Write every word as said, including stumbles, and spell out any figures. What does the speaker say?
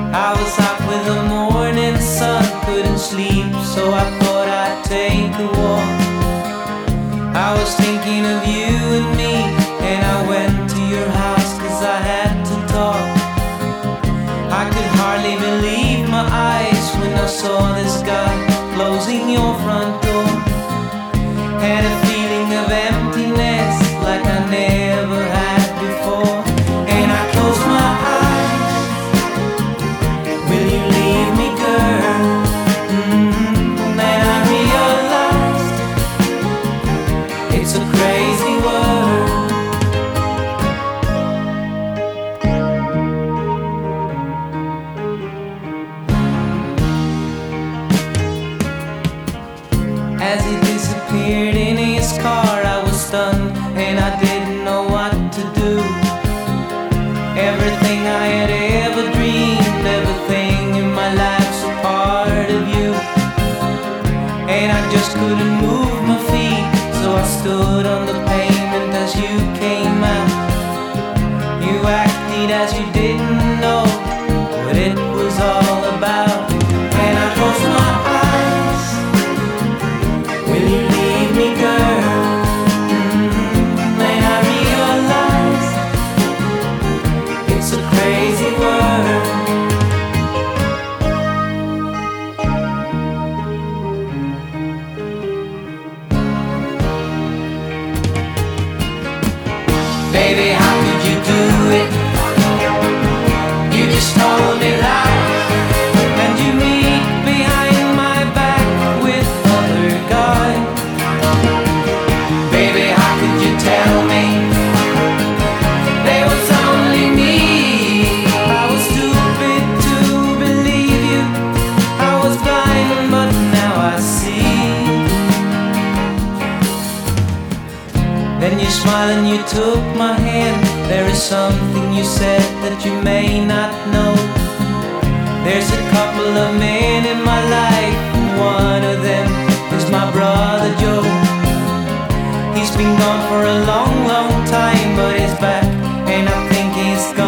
I was up with the morning sun, couldn't sleep, so I thought I'd take a walk. I was thinking of you and me, and I went to your house cause I had to talk. I could hardly believe my eyes when I saw this guy closing your front door. Had a feeling of emptiness like I never had before. And I closed my eyes. Will you leave me, girl? Mm-hmm. Then I realized it's a crazy world. As he disappeared in his car, I was stunned and I didn't know what to do. Everything I had ever dreamed, everything in my life's a part of you. And I just couldn't move my feet, so I stood on the pavement as you came out. You acted as you didn't know what it was all about. And I closed my eyes. Will you leave me, girl? Mm-hmm. And I realized it's a crazy world. Baby, how could you do it? You just told me lies, and you meet behind my back with other guys. Baby, how could you tell me there was only me? I was stupid to believe you. I was blind, but now I see. Then you smiled and you took my hand. There is something you said that you may not know. There's a couple of men in my life, and one of them is my brother Joe. He's been gone for a long, long time, but he's back, and I think he's gone.